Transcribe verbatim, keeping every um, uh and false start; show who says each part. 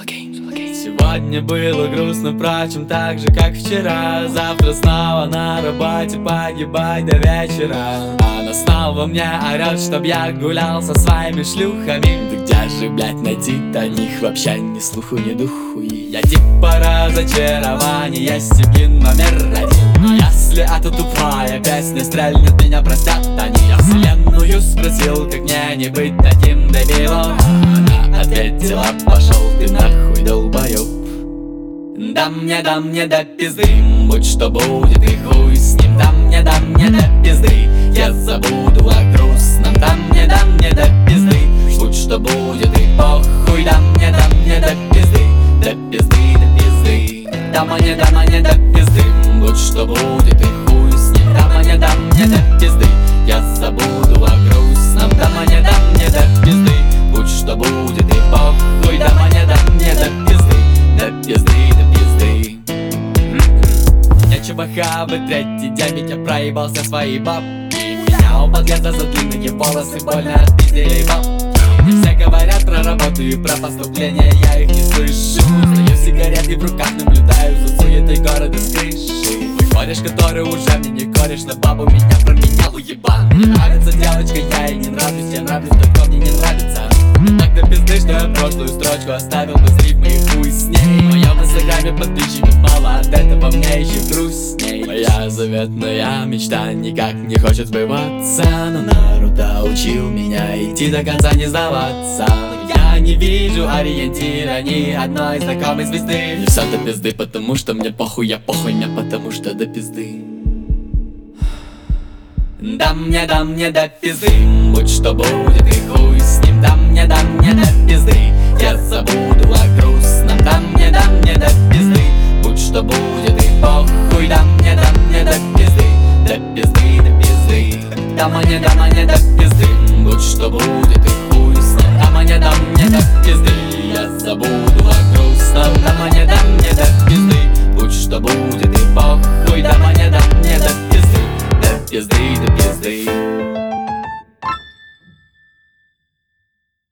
Speaker 1: Сегодня было грустно, впрочем, так же, как вчера. Завтра снова на работе погибать до вечера. Она снова мне орет, чтоб я гулял со своими шлюхами. Да где же, блять, найти-то них? Вообще ни слуху, ни духу. И я типа разочарование, Сибин номер один. Если эта тупая песня стрельнет, меня простят они. Я вселенную спросил, как мне не быть таким дебилом. Она ответила: пошел ты нахуй, долбоёб. Да мне, да мне до пизды, будь что будет и хуй с ним. Да мне, да мне до пизды, я забуду о грустном. Да мне, да мне до пизды, будь что будет и похуй. Да мне, да мне до пизды, до пизды, до пизды. Да мне, да мне до пизды, будь что будет и хуй с ним. Да мне, да мне до пизды, я забуду о грустном. Да мне, да мне до пизды, будь что будет и похуй. Да мне, да мне до пизды, до пизды, до пизды. Нечего хавать, третий день, ведь я проебался своей бабки. Меня у подъезда за длинные волосы больно отпиздили бабки. Мне все говорят про работу и про поступление, я их не слышу. Стою сигареты в руках, наблюдаю за суетой города с крыши. Мой кореш, который уже мне не кореш, на бабу меня променял, уебан. Мне нравится девочка, я ей не нравлюсь, я нравлюсь, только мне не нравится. Так до пизды, что я прошлую строчку оставил без рифмы и хуй с ней. В моем инстаграме подписчиков мало, от этого мне еще грустней. Моя заветная мечта никак не хочет сбываться, но Наруто учил меня идти до конца, не сдаваться. Но я не вижу ориентира ни одной знакомой звезды. Мне все до пизды, потому что мне похуй, я похуй, мне потому что до пизды. Да мне, да мне до пизды, будь что будет и хуй с ним. Да мне, да мне до пизды, я забуду о грустном. Да мне, да мне до пизды, будь что будет и похуй. Да мне, да мне до пизды, до пизды, до пизды. Да мне, да мне до пизды, будь что будет и